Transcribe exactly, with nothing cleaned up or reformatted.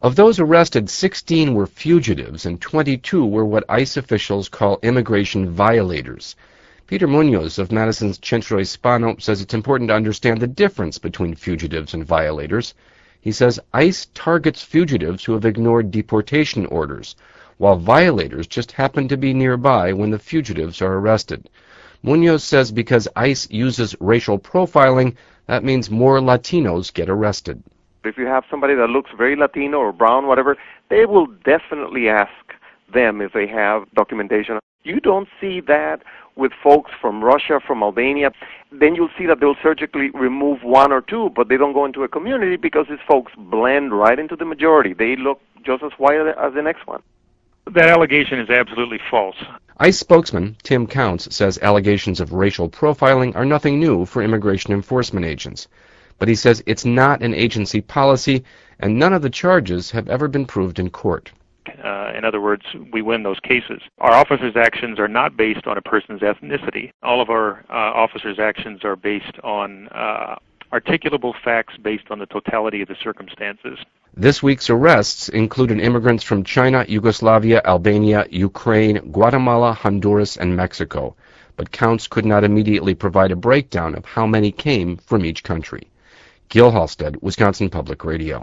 Of those arrested, sixteen were fugitives and twenty-two were what ICE officials call immigration violators. Peter Munoz of Madison's Centro Hispano says it's important to understand the difference between fugitives and violators. He says ICE targets fugitives who have ignored deportation orders, while violators just happen to be nearby when the fugitives are arrested. Munoz says because ICE uses racial profiling, that means more Latinos get arrested. If you have somebody that looks very Latino or brown, whatever, they will definitely ask them if they have documentation. You don't see that with folks from Russia, from Albania. Then you'll see that they'll surgically remove one or two, but they don't go into a community because these folks blend right into the majority. They look just as white as the next one. That allegation is absolutely false. ICE spokesman Tim Counts says allegations of racial profiling are nothing new for immigration enforcement agents. But he says it's not an agency policy, and none of the charges have ever been proved in court. Uh, in other words, we win those cases. Our officers' actions are not based on a person's ethnicity. All of our uh, officers' actions are based on uh, articulable facts based on the totality of the circumstances. This week's arrests included immigrants from China, Yugoslavia, Albania, Ukraine, Guatemala, Honduras, and Mexico. But Counts could not immediately provide a breakdown of how many came from each country. Gil Halstead, Wisconsin Public Radio.